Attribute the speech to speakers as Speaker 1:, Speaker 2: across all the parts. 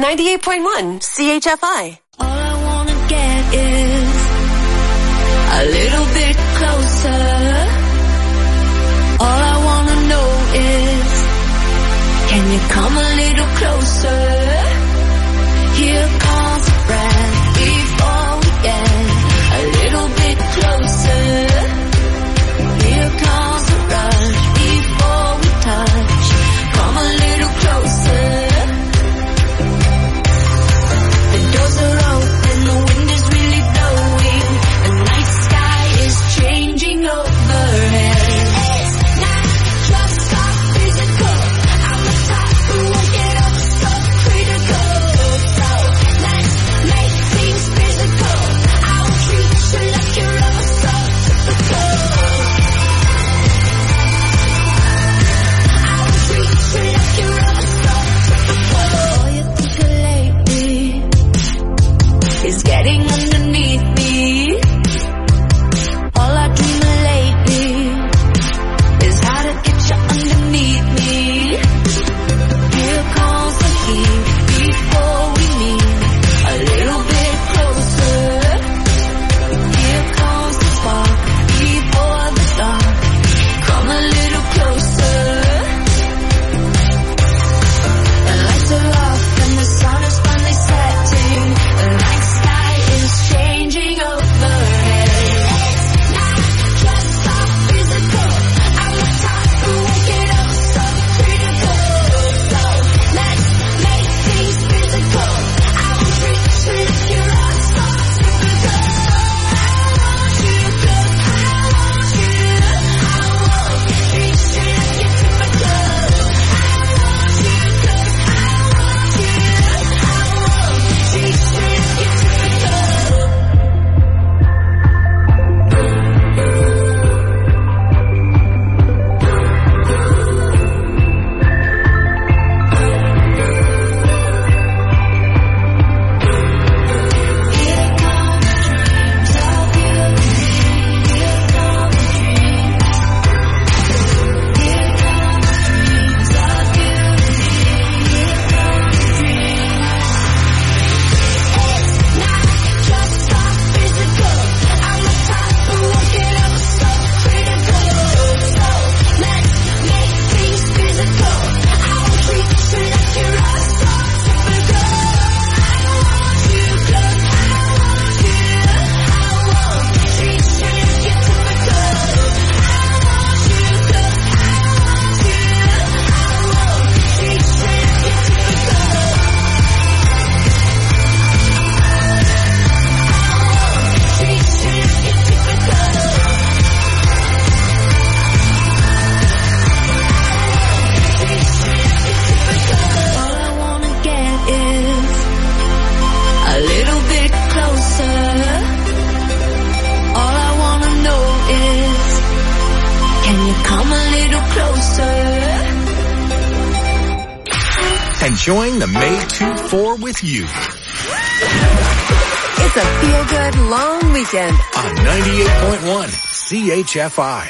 Speaker 1: 98.1 CHFI.
Speaker 2: All I wanna get is a little bit closer. All I wanna know is, can you come a little closer? Here comes a breath before we get a little bit closer. Here comes a rush before we touch. Come a little closer. The doors are open, the wind is really blowing. The night sky is changing overhead. It's not just our physical. I'm the type who won't get up so critical. So let's make things physical. I will treat you like you're ever so typical. I will treat you like you're ever so typical. All you think of lately is getting underneath me. All I dream of lately is how to get you underneath me. Here comes the heat before we meet a little bit closer. Here comes the spark before the dark. Come a little closer. The lights are off and the sun is finally setting. The night sky is changing overhead. It's not just our physical. I'm the type who won't get up so critical. So let's make things physical. I will treat you like you're all so typical. I want you 'cause I want you. I won't treat you like you're typical. I want you 'cause I want you. I won't treat you like you're typical. All I wanna get is a little bit closer. All I wanna know is, can you come a little closer?
Speaker 3: Enjoying the May 2-4 with you
Speaker 1: It's a feel-good long weekend.
Speaker 3: on 98.1 CHFI.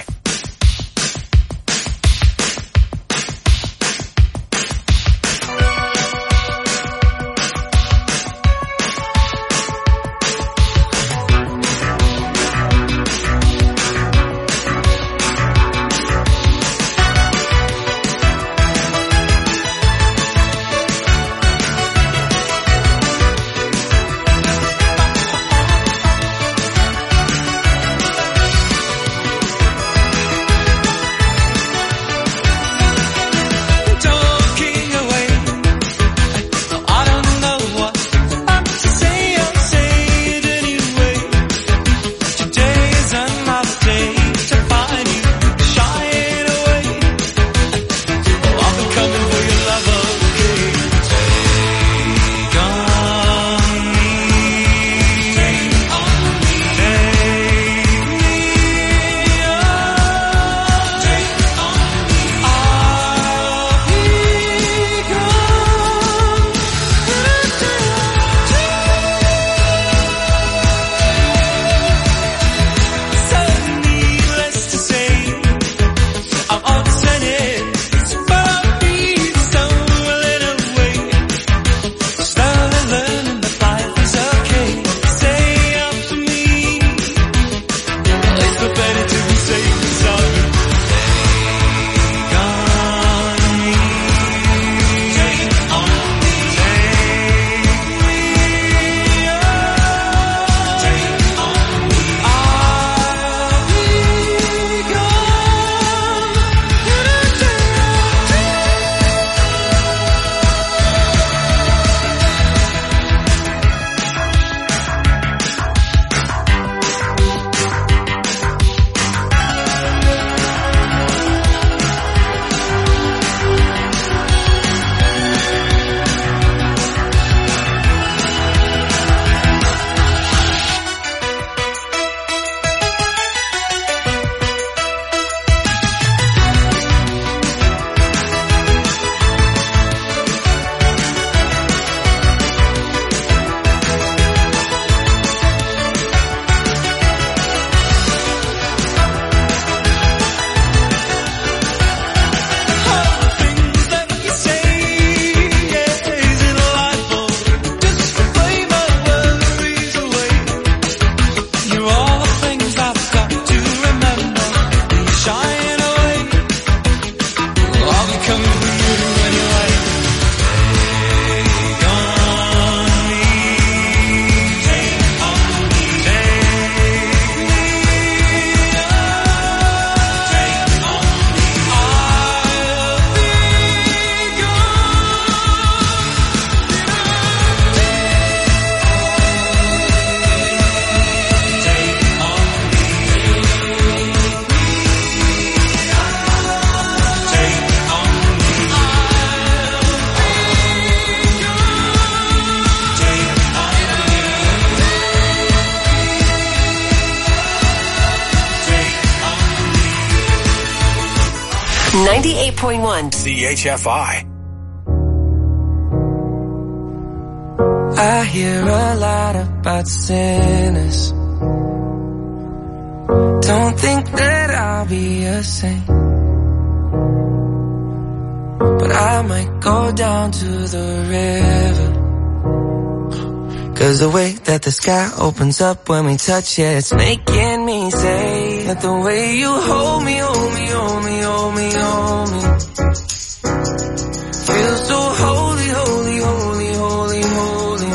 Speaker 1: 98.1
Speaker 3: CHFI.
Speaker 4: I hear a lot about sinners. Don't think that I'll be a saint, but I might go down to the river. 'Cause the way that the sky opens up when we touch it, it's making me say that the way you hold me, hold me, hold me, hold me, hold me, feels so holy, holy, holy, holy, holy.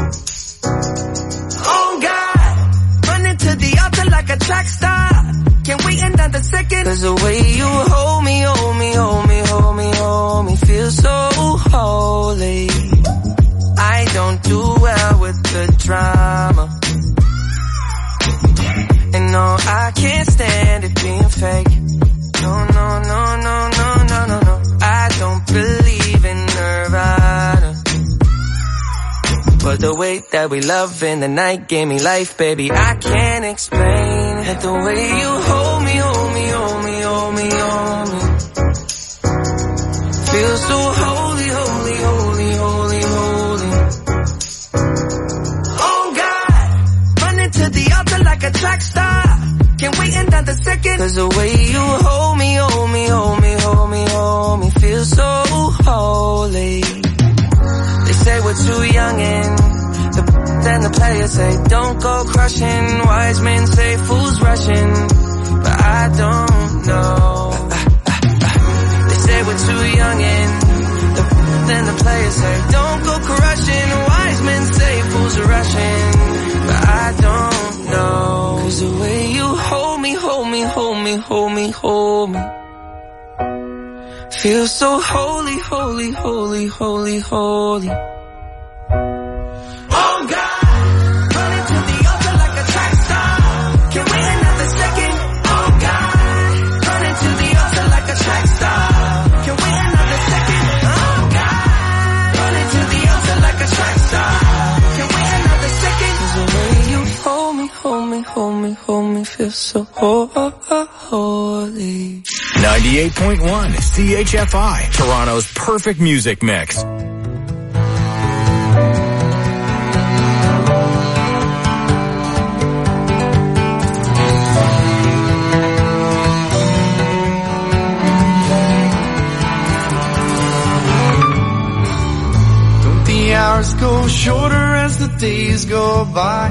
Speaker 4: Oh God, running to the altar like a track star. Can't wait another second. 'Cause the way you hold me, hold me, hold me, hold me, hold me, feels so holy. I don't do well with the drama, and no, I can't stand it being fake. No, no, no, no, no, no, no, no. I don't believe in Nirvana, but the way that we love in the night gave me life, baby. I can't explain it. The way you hold me, hold me, hold me, hold me, hold me, feels so holy, holy, holy, holy, holy. Oh God, running to the altar like a track star. Can't wait another second. 'Cause the way you hold me, hold me, hold me, hold me, hold me, feels so holy. They say we're too young and then the players say don't go crushing. Wise men say fools rushing, but I don't know. They say we're too young and then the players say don't go crushing. Wise men say fools are rushing, but I don't know. 'Cause the way you hold me, hold me, hold me, hold me, hold me, feels so holy, holy, holy, holy, holy. Oh God, running to the altar like a track star. Can't wait another second. Oh God, running to the altar like a track star. Can't wait another second. Oh God, running to the altar like a track star. Can't wait another second. 'Cause the way you hold me, hold me, hold me, hold me, feels so holy.
Speaker 3: 98.1 CHFI, Toronto's perfect music mix.
Speaker 5: Don't the hours go shorter as the days go by?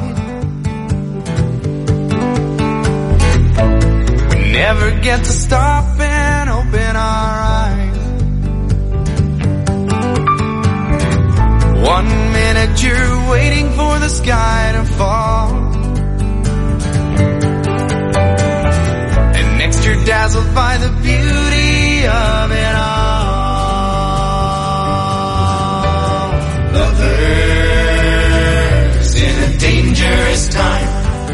Speaker 5: Never get to stop and open our eyes. 1 minute you're waiting for the sky to fall, and next you're dazzled by the beauty of it all. Lovers in a dangerous time.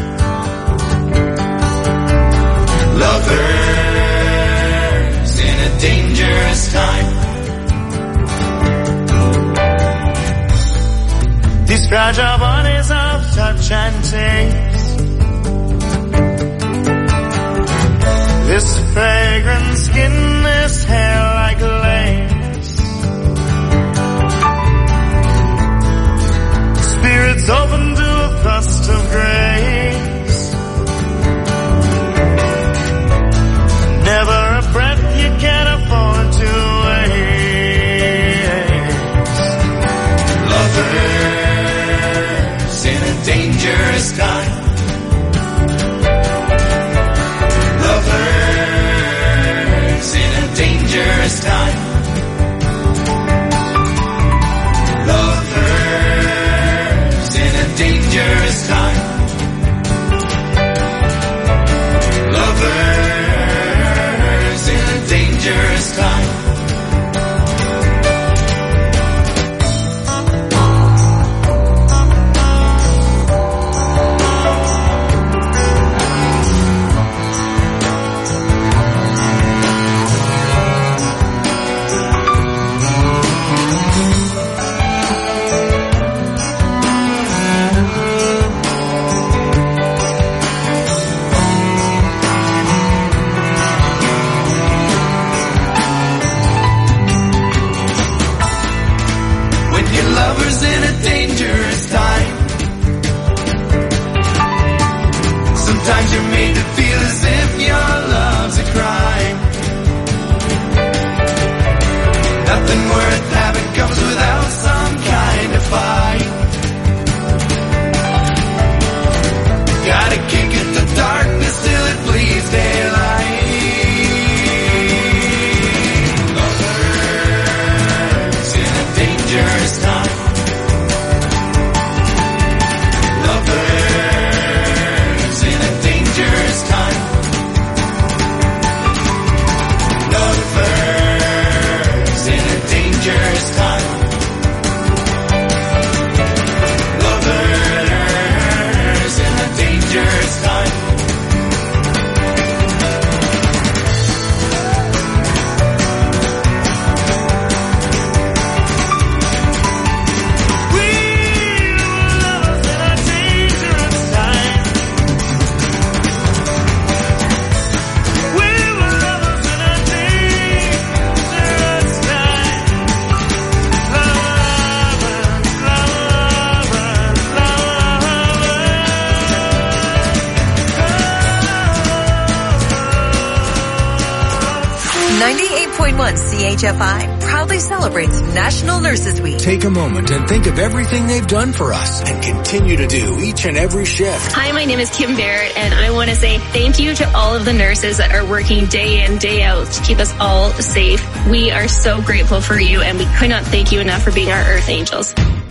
Speaker 5: Lovers in a dangerous time. These fragile bodies of touch and taste, this fragrant skin, this hair like lace, spirits open to a gust of grace. Never a breath you can afford to waste. Lovers in a dangerous time. made to feel as if your love's a crime. Nothing worth having comes without some kind of fight. Gotta kick at the darkness till it bleeds daylight. Lovers in a dangerous time. Lovers in a dangerous time. Lovers in a dangerous time. Lovers in a dangerous time. We were lovers in a dangerous time. We were lovers in a dangerous time. Lovers, lovers, lovers.
Speaker 1: 98.1 CHFI proudly celebrates National Nurses Week.
Speaker 3: Take a moment and think of everything they've done for us and continue to do each and every shift.
Speaker 6: Hi, my name is Kim Barrett, and I want to say thank you to all of the nurses that are working day in, day out to keep us all safe. We are so grateful for you, and we could not thank you enough for being our Earth Angels.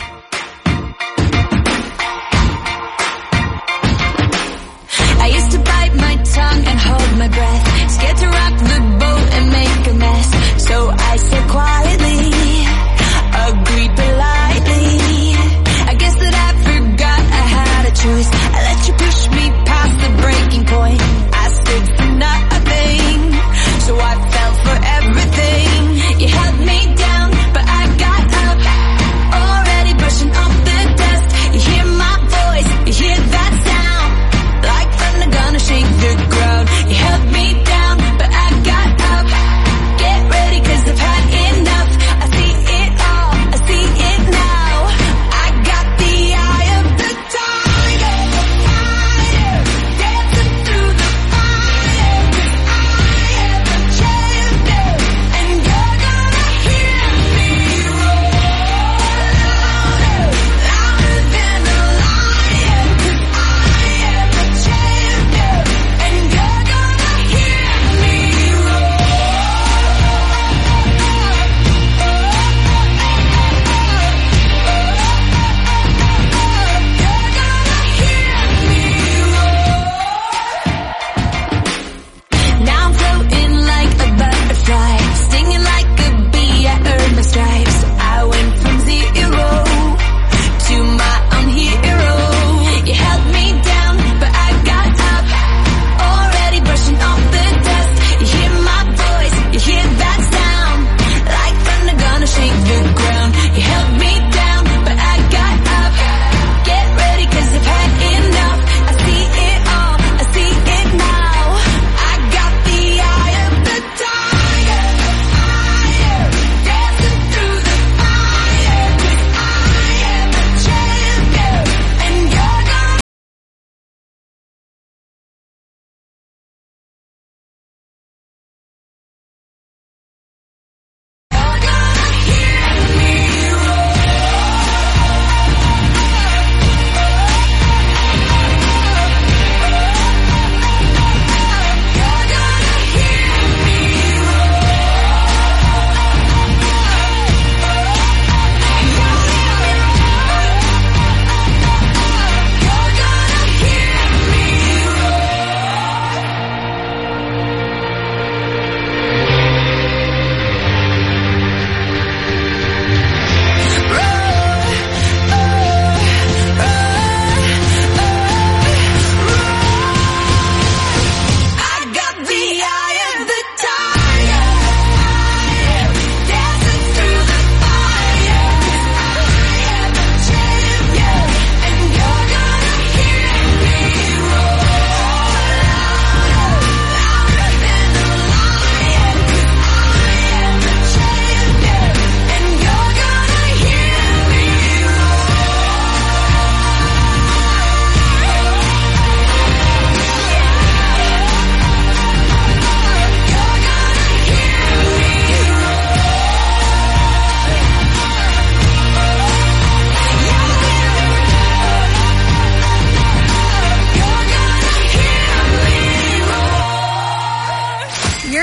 Speaker 2: I used to bite my tongue and hold my breath, scared to rock the boat and make a mess. So I said quietly, agreed politely. I guess that I forgot I had a choice. I let you push me past the breaking point. I stood for nothing, so I fell for everything. You held me down, but I got up, already brushing off the dust. You hear my voice, you hear that sound, like thunder gonna shake the ground. You held me down, but I got up. Get ready, 'cause I've had enough.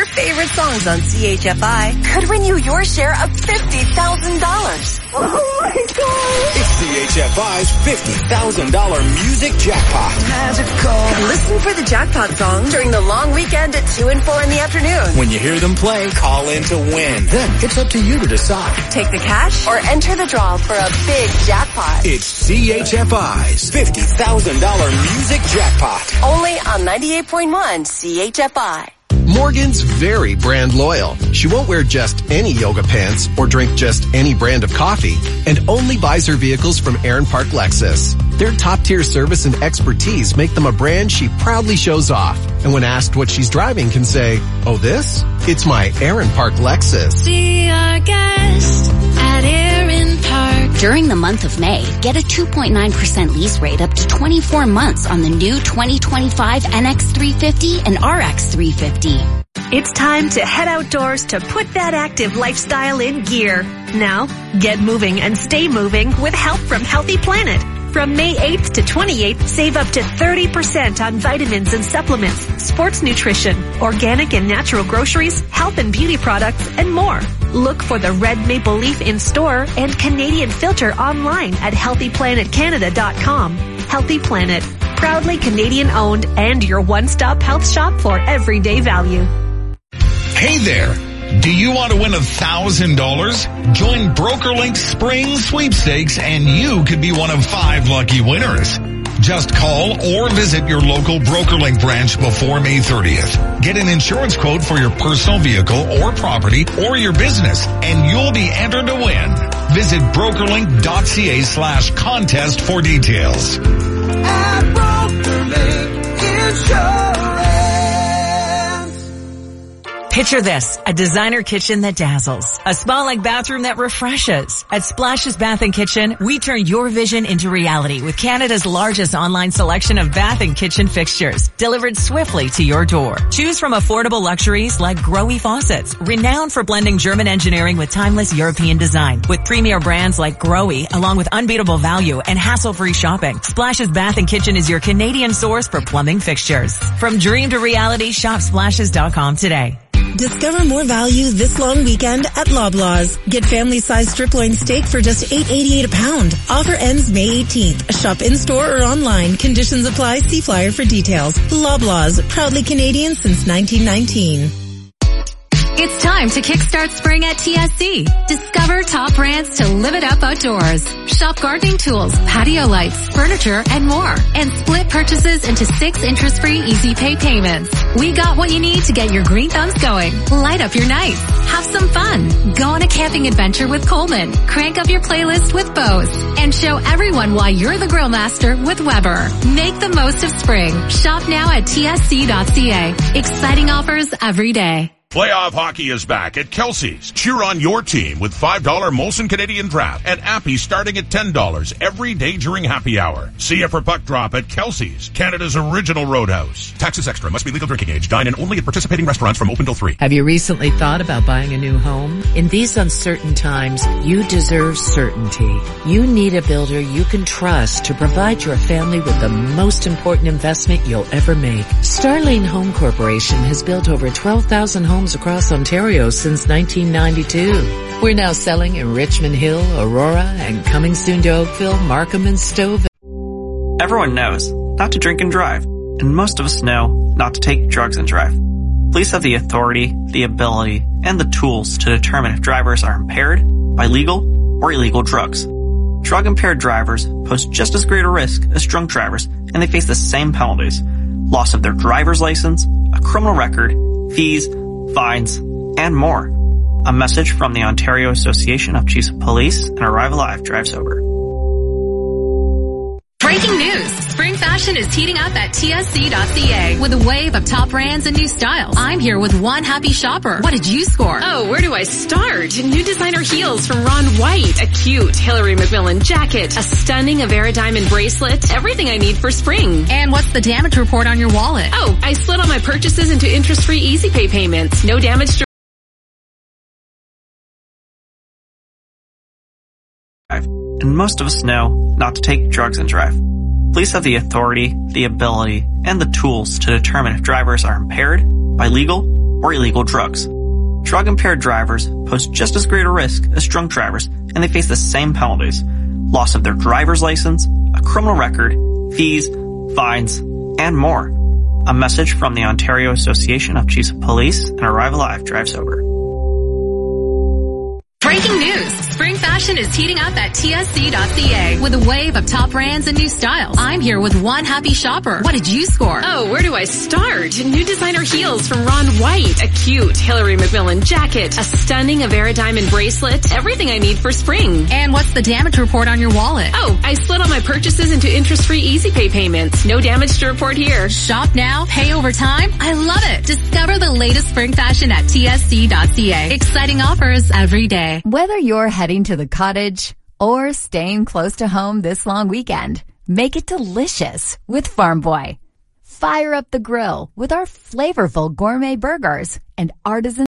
Speaker 1: your favorite songs on CHFI could win you your share of $50,000.
Speaker 3: Oh my God! It's CHFI's $50,000 music jackpot.
Speaker 1: Magical. Listen for the jackpot song during the long weekend at 2 and 4 in the afternoon.
Speaker 3: When you hear them play, call in to win. Then it's up to you to decide.
Speaker 1: Take the cash or enter the draw for a big jackpot.
Speaker 3: It's CHFI's $50,000 music jackpot.
Speaker 1: Only on 98.1 CHFI.
Speaker 7: Morgan's very brand loyal. She won't wear just any yoga pants or drink just any brand of coffee, and only buys her vehicles from Aaron Park Lexus. Their top-tier service and expertise make them a brand she proudly shows off. And when asked what she's driving, can say, "Oh, this? It's my Aaron Park Lexus."
Speaker 2: Be our guest at Aaron Park.
Speaker 8: During the month of May, get a 2.9% lease rate up to 24 months on the new 2025 NX350 and RX350.
Speaker 9: It's time to head outdoors to put that active lifestyle in gear. Now, get moving and stay moving with help from Healthy Planet. From May 8th to 28th, save up to 30% on vitamins and supplements, sports nutrition, organic and natural groceries, health and beauty products, and more. Look for the red maple leaf in store and Canadian filter online at healthyplanetcanada.com. Healthy Planet, proudly Canadian owned and your one-stop health shop for everyday value.
Speaker 10: Hey there. Do you want to win $1,000? Join BrokerLink's Spring Sweepstakes and you could be one of 5 lucky winners. Just call or visit your local BrokerLink branch before May 30th. Get an insurance quote for your personal vehicle or property or your business and you'll be entered to win. Visit brokerlink.ca/contest for details.
Speaker 4: At BrokerLink Insurance.
Speaker 11: Picture this, a designer kitchen that dazzles, a spa-like bathroom that refreshes. At Splashes Bath and Kitchen, we turn your vision into reality with Canada's largest online selection of bath and kitchen fixtures, delivered swiftly to your door. Choose from affordable luxuries like Grohe faucets, renowned for blending German engineering with timeless European design. With premier brands like Grohe, along with unbeatable value and hassle-free shopping, Splashes Bath and Kitchen is your Canadian source for plumbing fixtures. From dream to reality, shop splashes.com today.
Speaker 12: Discover more value this long weekend at Loblaws. Get family-sized strip loin steak for just $8.88 a pound. Offer ends May 18th. Shop in-store or online. Conditions apply. See flyer for details. Loblaws, proudly Canadian since 1919.
Speaker 13: It's time to kickstart spring at TSC. Discover top brands to live it up outdoors. Shop gardening tools, patio lights, furniture, and more. And split purchases into 6 interest-free easy pay payments. We got what you need to get your green thumbs going. Light up your nights. Have some fun. Go on a camping adventure with Coleman. Crank up your playlist with Bose. And show everyone why you're the grill master with Weber. Make the most of spring. Shop now at tsc.ca. Exciting offers every day.
Speaker 14: Playoff hockey is back at Kelsey's. Cheer on your team with $5 Molson Canadian Draft and Appy starting at $10 every day during happy hour. See you for puck drop at Kelsey's, Canada's original roadhouse. Taxes extra. Must be legal drinking age. Dine in only at participating restaurants from open till 3.
Speaker 15: Have you recently thought about buying a new home? In these uncertain times, you deserve certainty. You need a builder you can trust to provide your family with the most important investment you'll ever make. Starlane Home Corporation has built over 12,000 homes across Ontario since 1992. We're now selling in Richmond Hill, Aurora, and coming soon to Oakville, Markham, and Stouffville.
Speaker 16: Everyone knows not to drink and drive, and most of us know not to take drugs and drive. Police have the authority, the ability, and the tools to determine if drivers are impaired by legal or illegal drugs. Drug-impaired drivers pose just as great a risk as drunk drivers, and they face the same penalties: loss of their driver's license, a criminal record, fees, fines, and more. A message from the Ontario Association of Chiefs of Police and Arrive Alive Drive Sober.
Speaker 13: Breaking news! Spring fashion is heating up at tsc.ca with a wave of top brands and new styles. I'm here with one happy shopper. What did you score?
Speaker 6: Oh, where do I start? New designer heels from Ron White, a cute Hillary McMillan jacket, a stunning Avera diamond bracelet, everything I need for spring.
Speaker 13: And what's the damage report on your wallet?
Speaker 6: Oh, I split all my purchases into interest-free easy pay payments. No damage to...
Speaker 16: And most of us know not to take drugs and drive. Police have the authority, the ability, and the tools to determine if drivers are impaired by legal or illegal drugs. Drug-impaired drivers pose just as great a risk as drunk drivers, and they face the same penalties: loss of their driver's license, a criminal record, fees, fines, and more. A message from the Ontario Association of Chiefs of Police and Arrive Alive Drive Sober.
Speaker 13: Breaking news! Spring fashion is heating up at TSC.ca with a wave of top brands and new styles. I'm here with one happy shopper. What did you score?
Speaker 17: Oh, where do I start? New designer heels from Ron White, a cute Hillary McMillan jacket, a stunning Avera diamond bracelet, everything I need for spring.
Speaker 13: And what's the damage report on your wallet?
Speaker 17: Oh, I split all my purchases into interest-free Easy Pay payments. No damage to report here.
Speaker 13: Shop now, pay over time. I love it. Discover the latest spring fashion at TSC.ca. Exciting offers every day.
Speaker 18: Whether you're heading to the cottage or staying close to home this long weekend, make it delicious with Farm Boy. Fire up the grill with our flavorful gourmet burgers and artisan.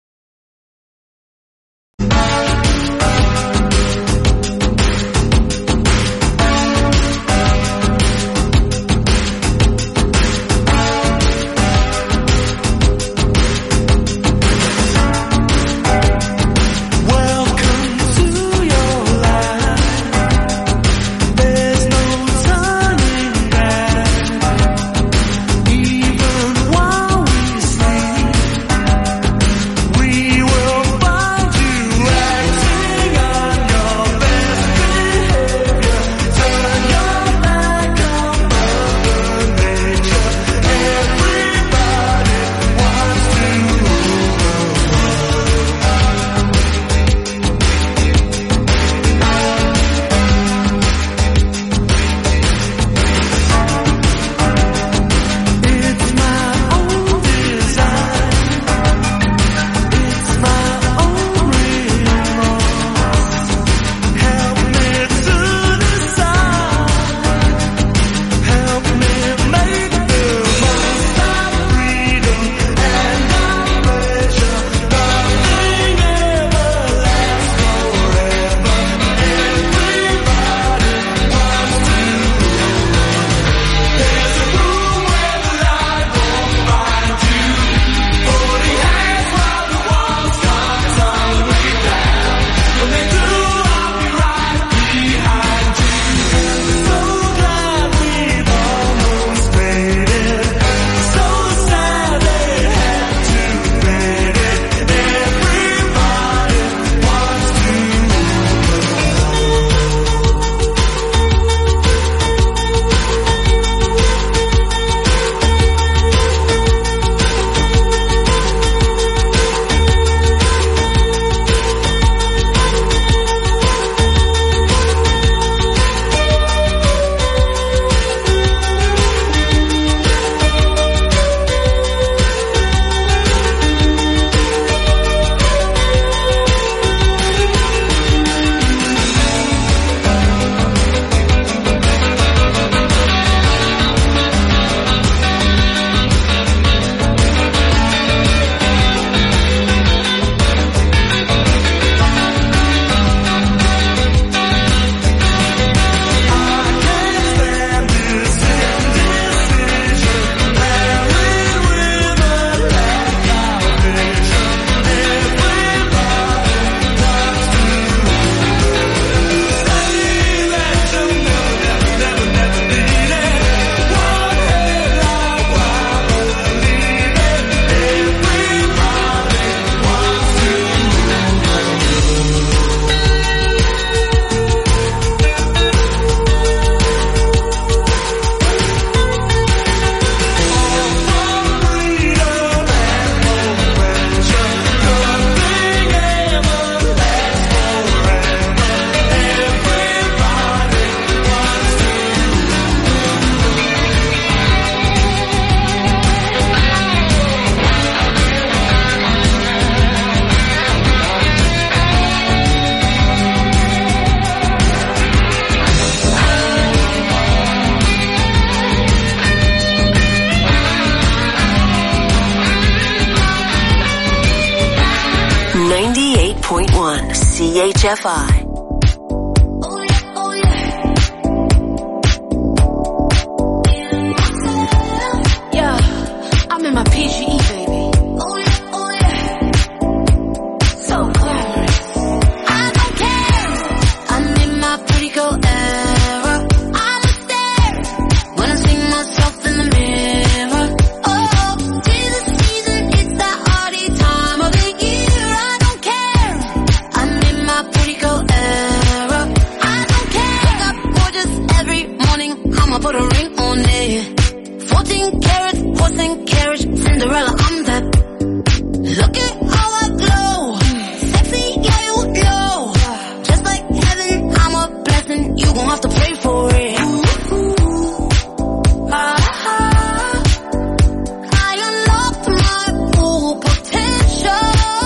Speaker 1: CHFI.
Speaker 2: Yeah, I'm in my PGE, baby. Cinderella, I'm that. Look at how I glow. Sexy, yeah, you know. Just like heaven, I'm a blessing. You gon' have to pray for it. I unlocked my full potential.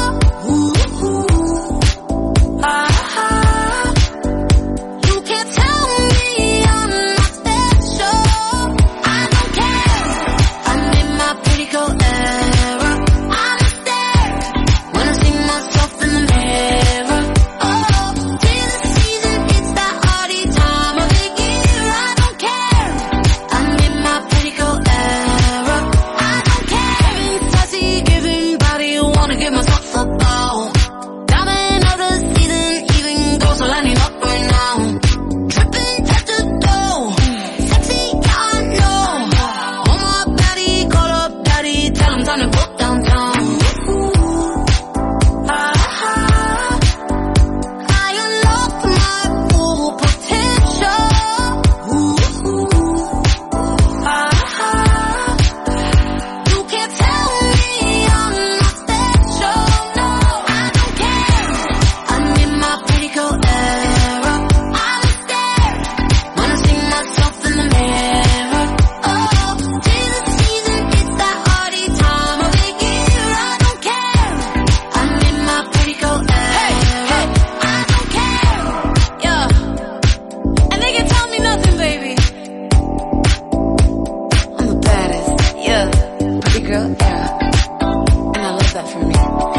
Speaker 2: You can't tell me I'm not special. I don't care. I'm in my pretty girl era. I'm a stare when I see myself in the mirror. Oh, tis the season, it's that hardy time of the year. I don't care. I'm in my pretty girl era. I don't care. Giving sassy, giving body, wanna give myself a bow. Diamond of the season, even girls are lining up right now. Tripping head to toe, sexy, yeah, I know. On my body, call up daddy, tell him time to go downtown. I unlocked my full potential. You can't tell me I'm not special. No, I don't care. I'm in my pretty girl era. I'm a stare when I see myself in the mirror. Oh, tis the season, it's that hardy time of the year. I don't care. I'm in my pretty girl era. I don't care. Yeah. And they can tell me nothing, baby. I'm the baddest. Yeah. Pretty girl era. And I love that for me.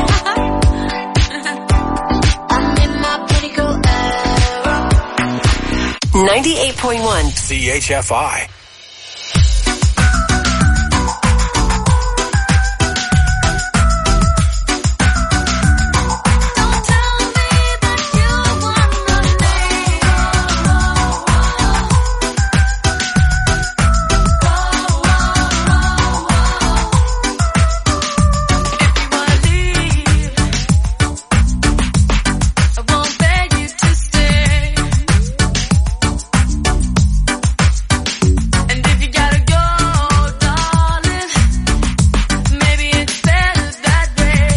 Speaker 2: I'm in my pretty girl era.
Speaker 1: 98.1
Speaker 3: CHFI.
Speaker 2: I won't beg you to stay. And if you gotta go, darling, maybe it's better that way.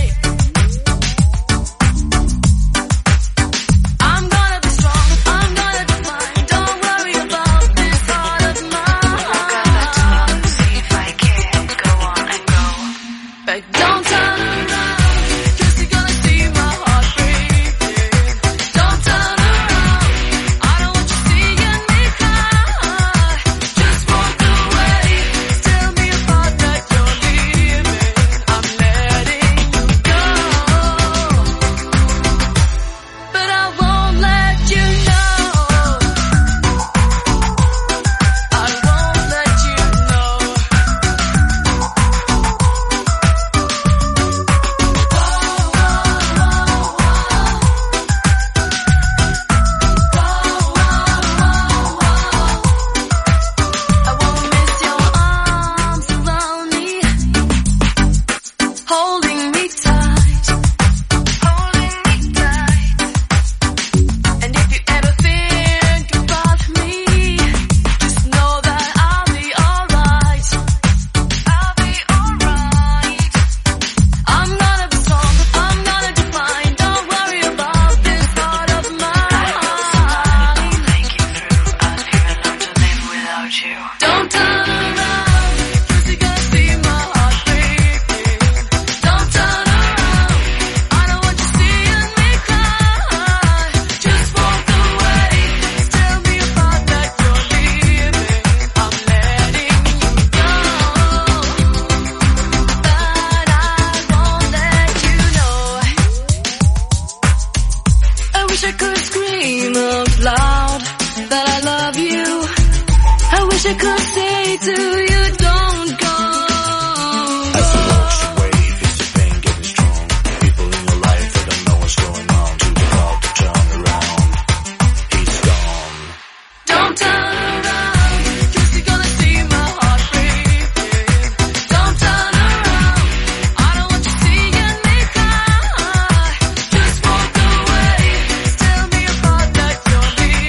Speaker 2: I'm gonna be strong, I'm gonna be fine. Don't worry about this heart of mine. See if I can go on and go. But don't turn around, 'cause you're gonna see my heart breaking. Don't turn around, I don't want you seeing me cry. Just walk away, tell me about that you're leaving. I'm letting you go, but I won't let you know. I won't let you know. I won't miss your arms around me, holding me tight, holding me tight. And if you ever think about me, just know that I'll be alright. I'll be alright. I'm gonna be strong, I'm gonna be fine. Don't worry about this heart of mine. Make it through, I'd even learn to live without you. Don't turn around, 'cause you're gonna see my heart breaking. Don't turn around, I don't want you seeing me cry. Just walk away, tell me about that you're leaving. I'm letting you go, but I won't let you know. I wish I could scream out loud that I love you. I wish I could say to you, don't go.
Speaker 19: As the ocean wave hits the pain getting strong, people in your life that don't know what's going on, too proud to turn around. He's gone.
Speaker 2: Don't turn around, 'cause you're gonna see my heart breaking. Don't turn around, I don't want you seeing me cry. Just walk away, tell me about that you're leaving.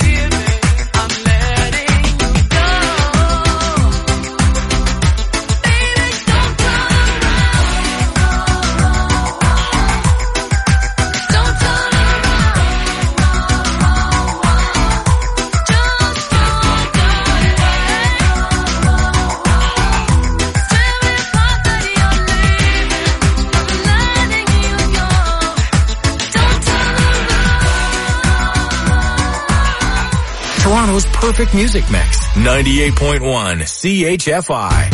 Speaker 3: Toronto's perfect music mix. 98.1 CHFI.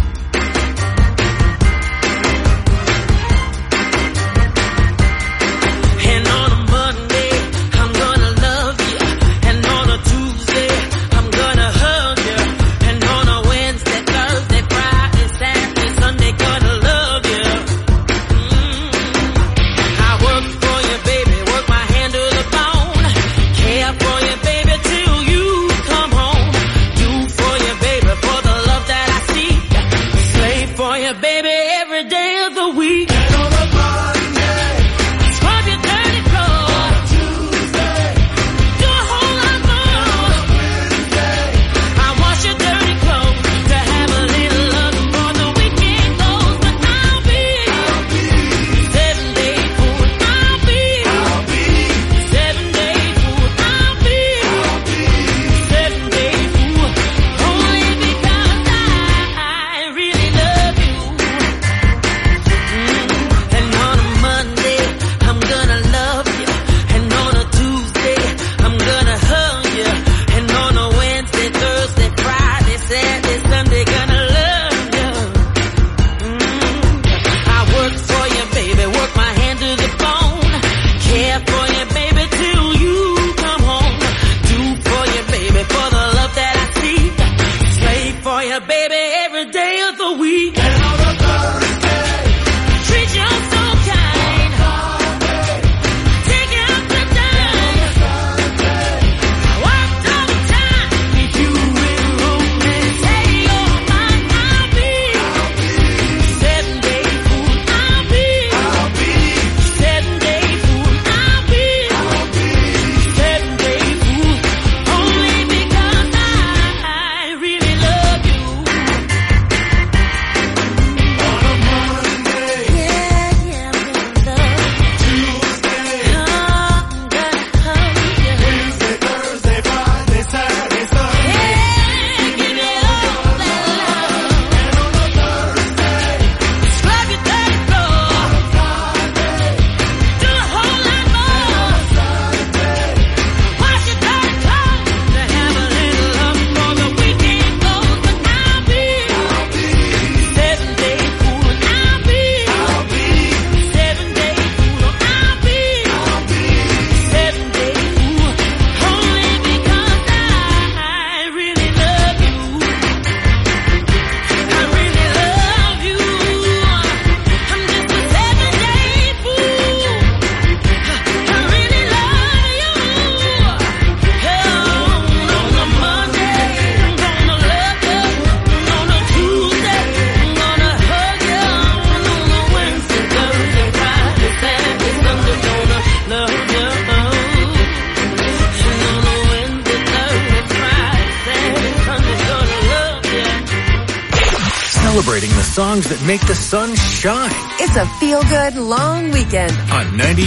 Speaker 3: Celebrating the songs that make the sun shine.
Speaker 1: It's a feel-good long weekend
Speaker 3: on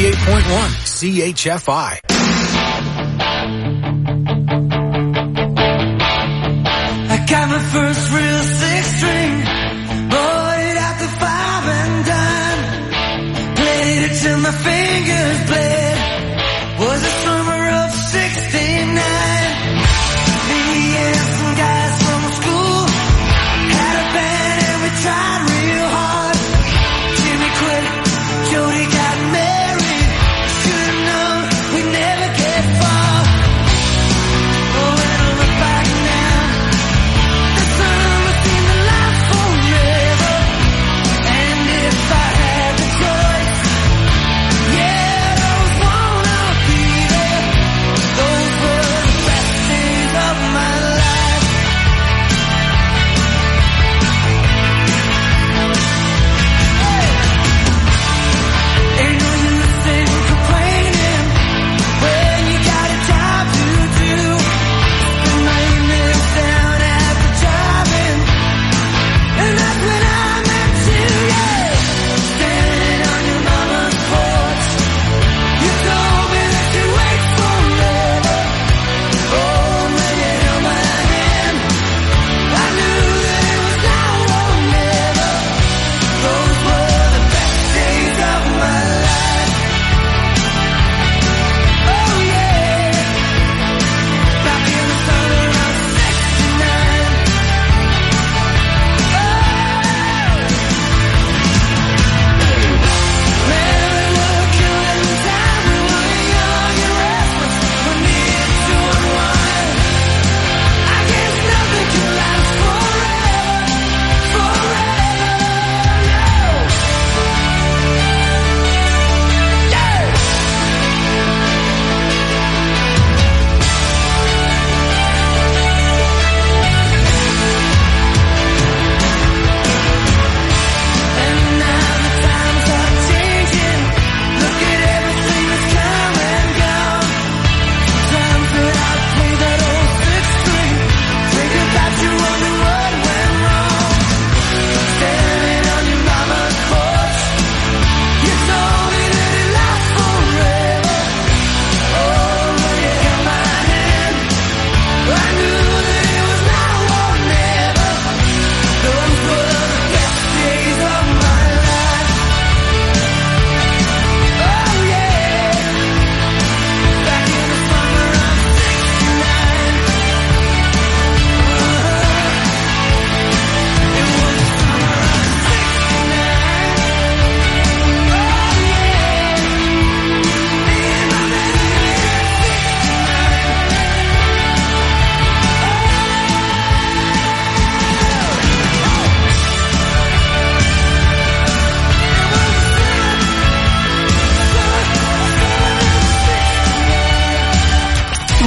Speaker 3: 98.1 CHFI.
Speaker 4: I got my first real six-string, bought it at the 5 and dime, played it till my fingers bled. Was the summer of '69. Me and some guys from school had a band and we tried real hard. Jimmy quit, Jody got married. Should've known we'd never get far. Oh, when I look back now, the summer seemed to last forever. And if I had the choice, yeah,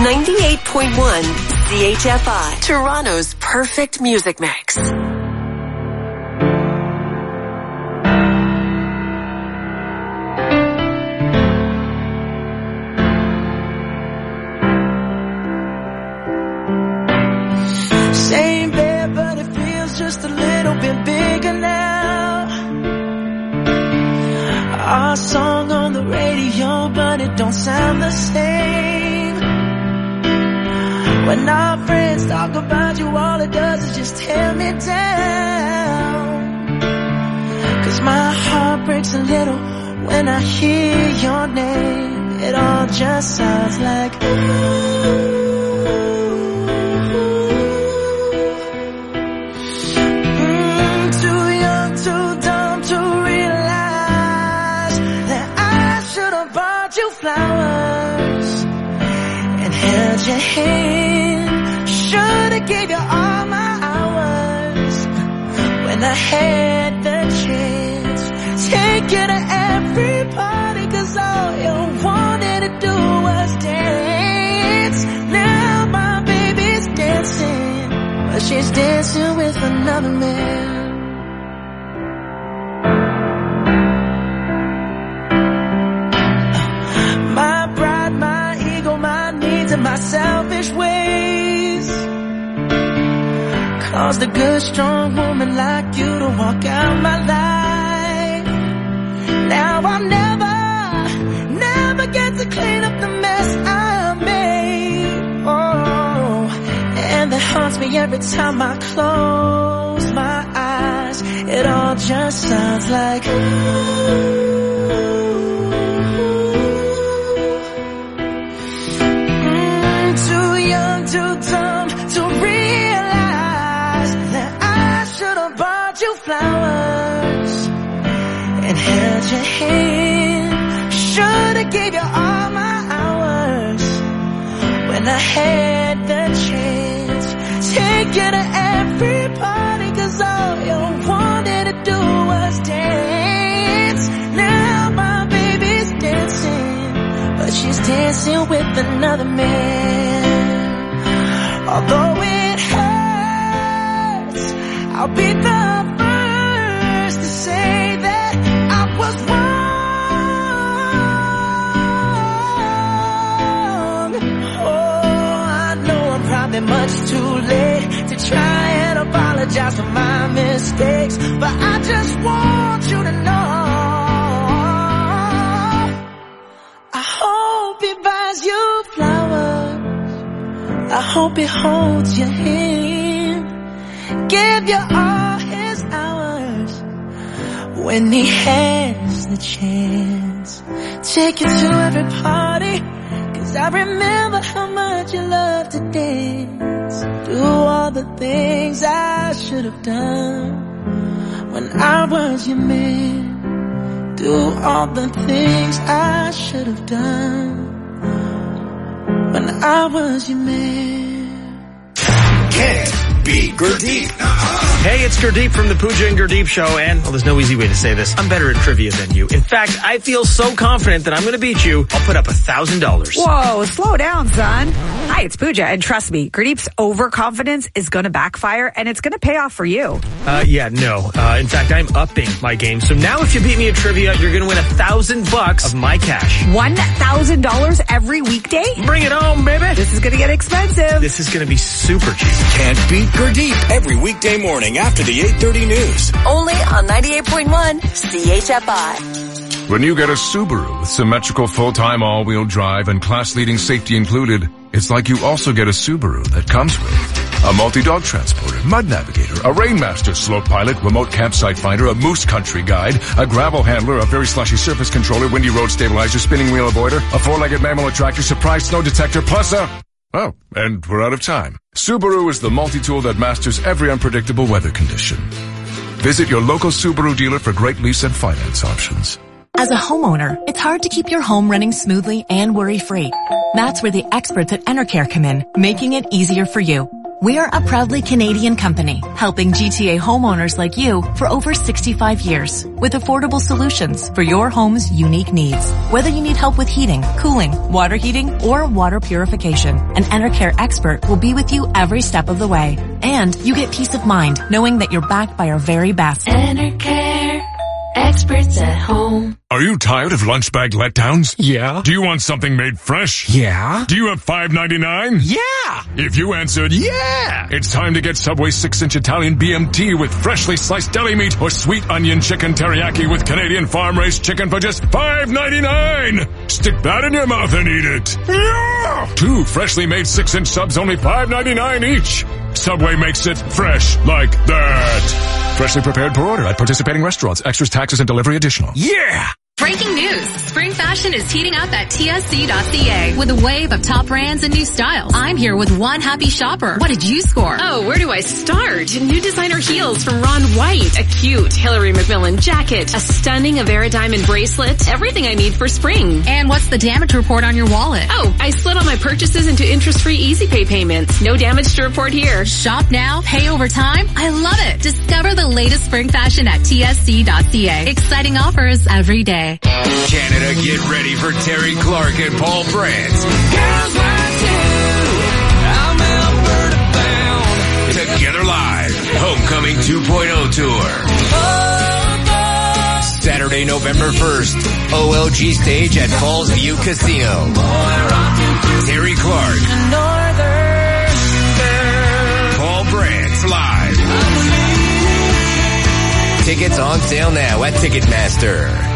Speaker 1: 98.1 CHFI, Toronto's perfect music mix.
Speaker 4: Same bed, but it feels just a little bit bigger now. Our song on the radio, but it don't sound the same. When our friends talk about you, all it does is just tear me down. 'Cause my heart breaks a little when I hear your name. It all just sounds like ooh. Too young, too dumb to realize that I should have bought you flowers and held your hand. Should've gave you all my hours when I had the chance. Take you to every party 'cause all you wanted to do was dance. Now my baby's dancing, but she's dancing with another man. My pride, my ego, my needs and my selfish ways caused a good, strong woman like you to walk out my life. Now I'll never get to clean up the mess I made. Oh, and that haunts me every time I close my eyes. It all just sounds like ooh. Too young, too dumb to realize that I should have bought you flowers and held your hand. Should have gave you all my hours when I had the chance. Take you to every party 'cause all you wanted to do was dance. Now my baby's dancing, but she's dancing with another man. Although it hurts, I'll be the first to say that I was wrong. Oh, I know I'm probably much too late to try and apologize for my mistakes, but I just want you to know I hope he buys you flowers. I hope he holds your hand, give you all his hours when he has the chance. Take you to every party 'cause I remember how much you loved to dance. Do all the things I should have done when I was your man. Do all the things I should have done when I was your man.
Speaker 3: Can't beat Gurdeep.
Speaker 20: Hey, it's Gurdeep from the Pooja and Gurdeep Show, and, well, there's no easy way to say this. I'm better at trivia than you. In fact, I feel so confident that I'm gonna beat you, I'll put up $1,000.
Speaker 21: Whoa, slow down, son. Hi, it's Pooja, and trust me, Gurdeep's overconfidence is gonna backfire, and it's gonna pay off for you.
Speaker 20: In fact, I'm upping my game. So now if you beat me at trivia, you're gonna win $1,000 of my cash.
Speaker 21: $1,000 every weekday?
Speaker 20: Bring it home, baby.
Speaker 21: This is gonna get expensive.
Speaker 20: This is gonna be super cheap.
Speaker 3: Can't beat Gurdeep every weekday morning after the 8:30 news.
Speaker 1: Only on 98.1 CHFI.
Speaker 22: When you get a Subaru with symmetrical full-time all-wheel drive and class-leading safety included, it's like you also get a Subaru that comes with a multi-dog transporter, mud navigator, a Rainmaster slope pilot, remote campsite finder, a moose country guide, a gravel handler, a very slushy surface controller, windy road stabilizer, spinning wheel avoider, a four-legged mammal attractor, surprise snow detector, plus oh, and we're out of time. Subaru is the multi-tool that masters every unpredictable weather condition. Visit your local Subaru dealer for great lease and finance options.
Speaker 23: As a homeowner, it's hard to keep your home running smoothly and worry-free. That's where the experts at Enercare come in, making it easier for you. We are a proudly Canadian company, helping GTA homeowners like you for over 65 years with affordable solutions for your home's unique needs. Whether you need help with heating, cooling, water heating, or water purification, an Enercare expert will be with you every step of the way. And you get peace of mind knowing that you're backed by our very best.
Speaker 2: Enercare, experts at home.
Speaker 22: Are you tired of lunch bag letdowns?
Speaker 5: Yeah.
Speaker 22: Do you want something made fresh?
Speaker 5: Yeah.
Speaker 22: Do you have $5.99?
Speaker 5: Yeah.
Speaker 22: If you answered yeah, it's time to get Subway 6-inch Italian BMT with freshly sliced deli meat or sweet onion chicken teriyaki with Canadian farm-raised chicken for just $5.99. Stick that in your mouth and eat it. Yeah. 2 freshly made 6-inch subs, only $5.99 each. Subway makes it fresh like that. Freshly prepared per order at participating restaurants. Extras, taxes, and delivery additional.
Speaker 5: Yeah.
Speaker 13: Breaking news. Spring fashion is heating up at TSC.ca with a wave of top brands and new styles. I'm here with one happy shopper. What did you score?
Speaker 17: Oh, where do I start? New designer heels from Ron White, a cute Hillary McMillan jacket, a stunning Avera diamond bracelet, everything I need for spring.
Speaker 13: And what's the damage report on your wallet?
Speaker 17: Oh, I split all my purchases into interest-free easy pay payments. No damage to report here.
Speaker 13: Shop now, pay over time. I love it. Discover the latest spring fashion at TSC.ca. Exciting offers every day.
Speaker 7: Canada, get ready for Terry Clark and Paul Brandt. Girls like you, I'm Alberta bound. Together Live, Homecoming 2.0 Tour. Saturday, November 1st, OLG stage at Falls View Casino. Terry Clark, Paul Brandt live. Tickets on sale now at Ticketmaster.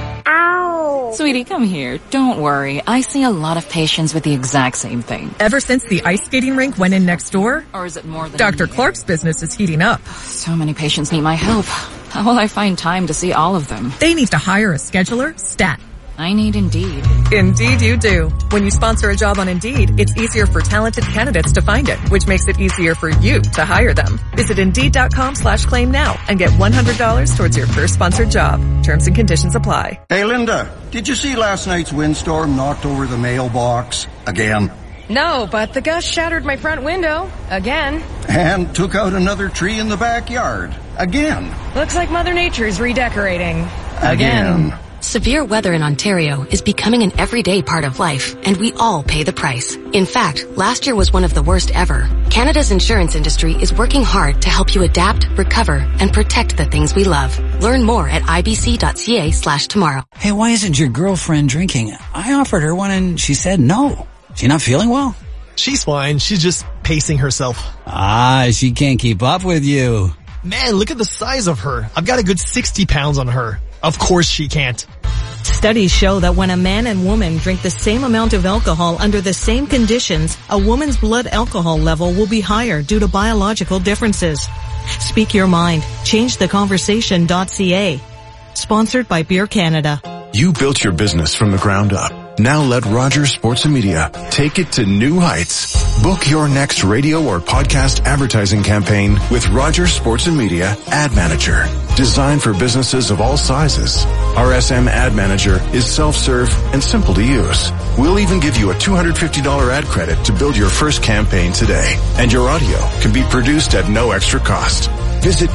Speaker 8: Sweetie, come here. Don't worry. I see a lot of patients with the exact same thing.
Speaker 24: Ever since the ice skating rink went in next door?
Speaker 8: Or is it more than...
Speaker 24: Dr. Clark's business is heating up.
Speaker 8: So many patients need my help. How will I find time to see all of them?
Speaker 24: They need to hire a scheduler, stat.
Speaker 8: I need Indeed.
Speaker 24: Indeed you do. When you sponsor a job on Indeed, it's easier for talented candidates to find it, which makes it easier for you to hire them. Visit Indeed.com/claim now and get $100 towards your first sponsored job. Terms and conditions apply.
Speaker 25: Hey Linda, did you see last night's windstorm knocked over the mailbox again?
Speaker 26: No, but the gust shattered my front window again.
Speaker 25: And took out another tree in the backyard again.
Speaker 26: Looks like Mother Nature's redecorating
Speaker 25: again.
Speaker 27: Severe weather in Ontario is becoming an everyday part of life, and we all pay the price. In fact, last year was one of the worst ever. Canada's insurance industry is working hard to help you adapt, recover, and protect the things we love. Learn more at ibc.ca/tomorrow.
Speaker 28: Hey, why isn't your girlfriend drinking? I offered her one and she said no. She not feeling well?
Speaker 29: She's fine. She's just pacing herself.
Speaker 28: She can't keep up with you.
Speaker 29: Man, look at the size of her. I've got a good 60 pounds on her. Of course she can't.
Speaker 9: Studies show that when a man and woman drink the same amount of alcohol under the same conditions, a woman's blood alcohol level will be higher due to biological differences. Speak your mind. ChangeTheConversation.ca. Sponsored by Beer Canada.
Speaker 30: You built your business from the ground up. Now let Rogers Sports and Media take it to new heights. Book your next radio or podcast advertising campaign with Rogers Sports and Media Ad Manager. Designed for businesses of all sizes. RSM Ad Manager is self-serve and simple to use. We'll even give you a $250 ad credit to build your first campaign today. And your audio can be produced at no extra cost. Visit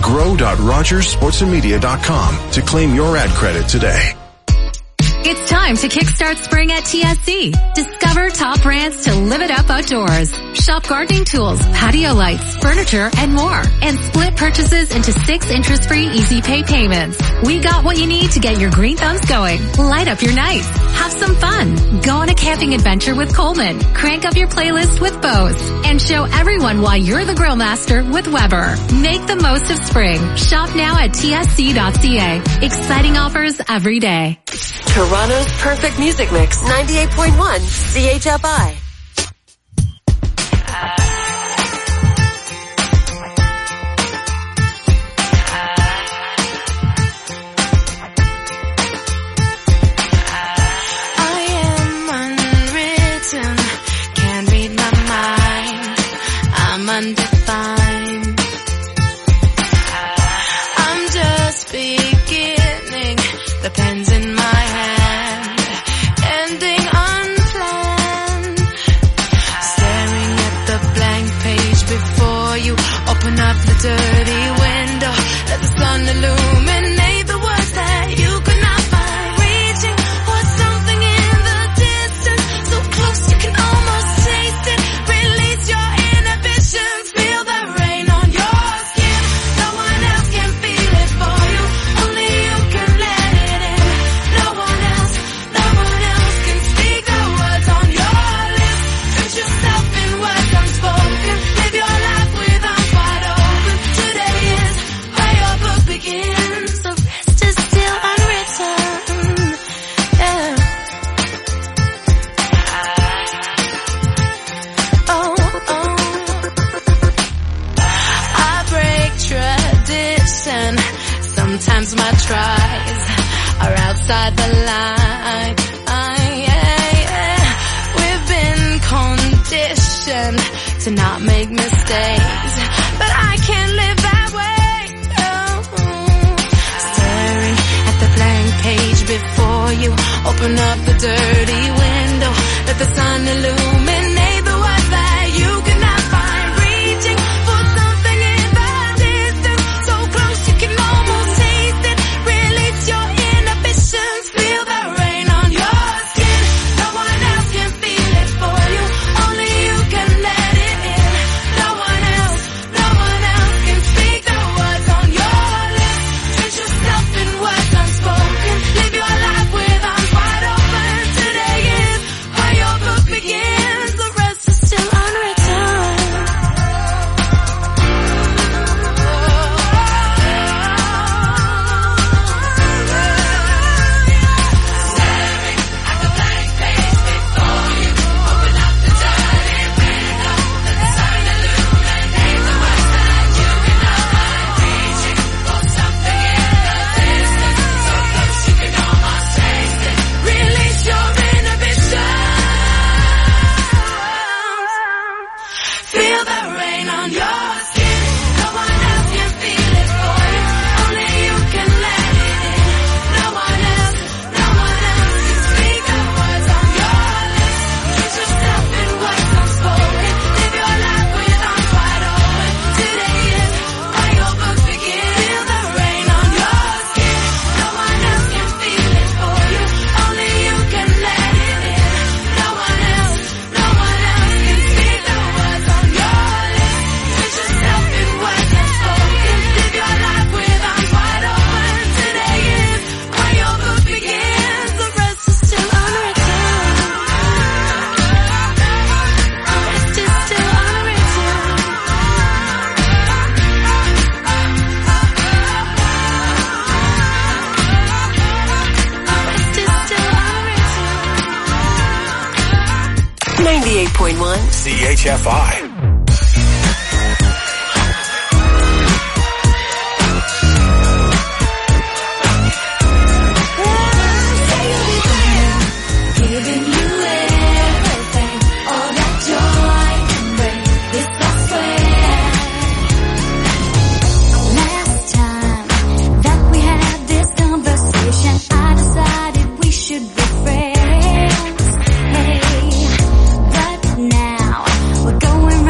Speaker 30: grow.rogersportsandmedia.com to claim your ad credit today.
Speaker 13: It's time to kickstart spring at TSC. Discover top brands to live it up outdoors. Shop gardening tools, patio lights, furniture, and more. And split purchases into 6 interest-free easy pay payments. We got what you need to get your green thumbs going. Light up your nights. Have some fun. Go on a camping adventure with Coleman. Crank up your playlist with Bose. And show everyone why you're the grill master with Weber. Make the most of spring. Shop now at tsc.ca. Exciting offers every day.
Speaker 1: Toronto's perfect music mix, 98.1 CHFI.
Speaker 2: Undefined. I'm just beginning. The pen's in my hand, ending unplanned. Staring at the blank page before days are outside the line. We've been conditioned to not make mistakes, but I can't live that way. Staring at the blank page before you, open up the dirty window, let the sun illuminate the words that you cannot find. Reaching for something in the distance, so close you can almost taste it. Release your inhibitions, feel the rain on your skin. No one else can feel it for you, only you can let it in. No one else can speak the words on your lips. Drench yourself in words unspoken, live your life with arms wide open. Today is where your book begins, the rest is still unwritten. Release your inhibitions. Feel the rain on your skin. No one else can feel it for you, only you can let it in. No one else can speak the words on your lips. Drench yourself in words unspoken, live your life with arms wide open. Today is where your book begins. Feel the rain on your skin. No one else can feel it for you, only you can let it in. No one else can speak the words on your lips. Drench yourself in words unspoken, live your life with arms wide open. Today is where your book begins, the rest is still unwritten. The rest is still unwritten. The rest is still unwritten.
Speaker 1: 98.1
Speaker 3: CHFI.
Speaker 2: Giving you everything, all that joy can bring. This I swear. Last time that we had this conversation, I decided we should be friends. Hey, but now we're going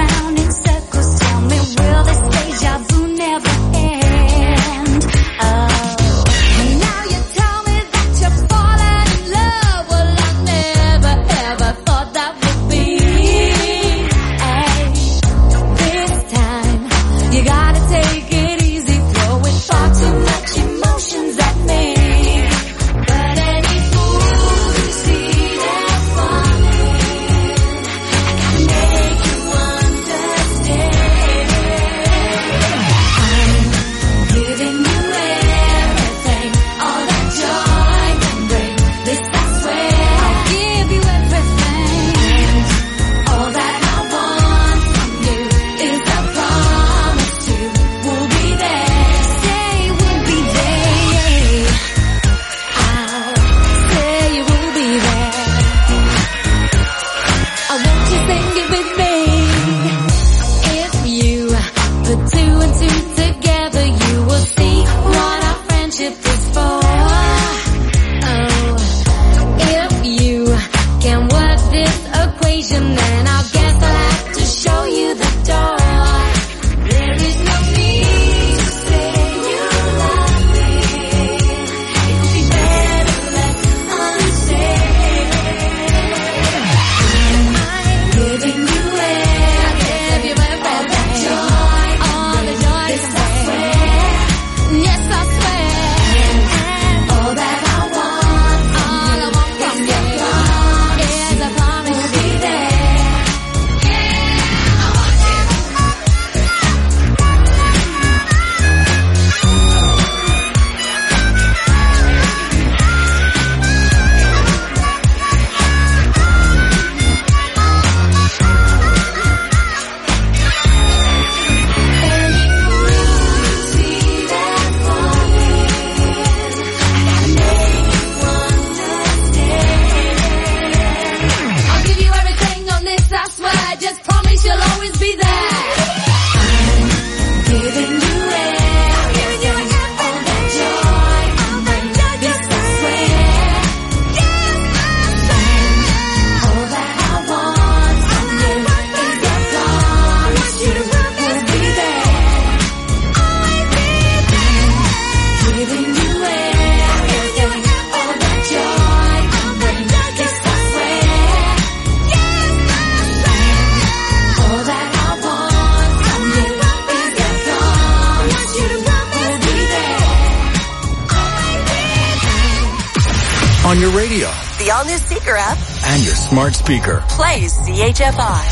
Speaker 3: on your radio,
Speaker 1: The all-new Seeker app,
Speaker 3: and your smart speaker.
Speaker 1: play CHFI.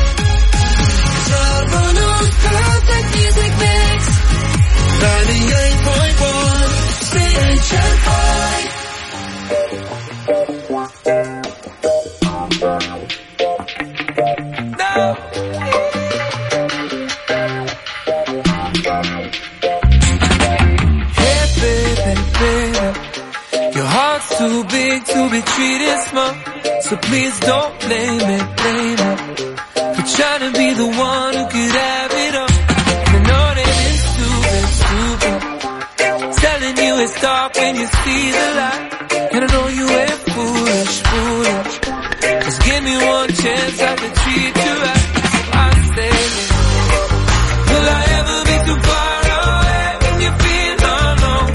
Speaker 2: Toronto's perfect music mix. 98.1 CHFI.
Speaker 4: Too big to be treated small, so please don't blame it, for trying to be the one who could have it all. I know that it's stupid, telling you it's dark when you see the light, and I know you ain't foolish, just give me one chance, I can treat you right. I say, will I ever be too far away when you feel alone?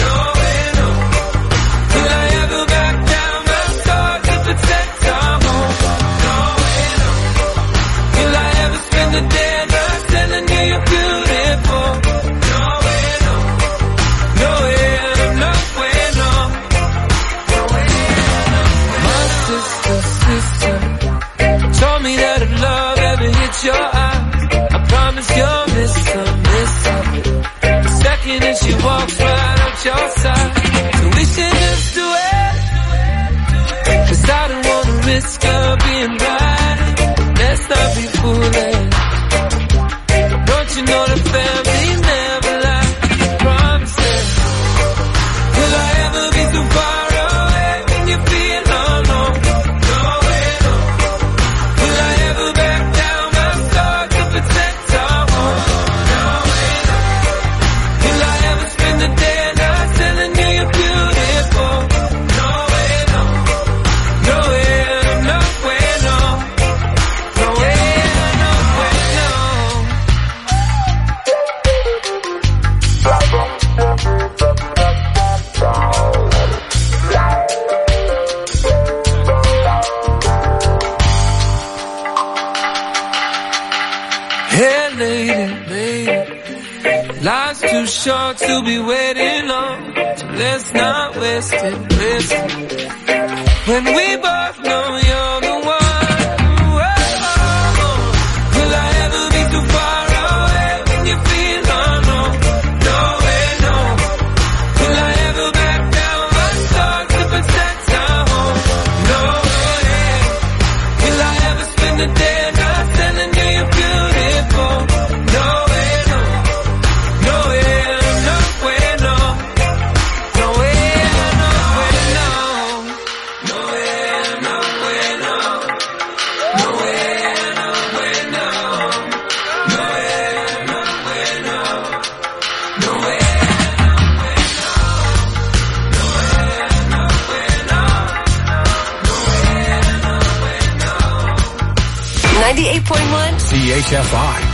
Speaker 4: The day night telling you you're beautiful. No way, no. No way, I'm not way, no. No way, no. My sister told me that if love ever hits your eyes, I promise you'll miss her. The second that she walks right up your side, so we should just do it, 'cause I don't wanna risk her being right. Let's not be foolish. You know the family never lies, promises. Will I ever be too far away when you feel alone? No way, no. Will I ever back down my sword to protect our home? No way, no. Will I ever spend the day night telling you you're beautiful? No way, no. No way, no way, no. No way, no way, no. 'Life's too short to be waiting on, so let's not waste it. When we both know you're the one. Will I ever be too far away when you feel alone? No way, no. Will I ever back down my sword to protect our home? No way. Will I ever spend the day not telling you you're beautiful? No way, no. No way, no way, no. No way, no way, no. No way, no way, no. No way, no way, no. No way, no way, no. No way, no way, no. No way, no way, no. No way, no way, no.
Speaker 1: 98.1
Speaker 3: CHFI.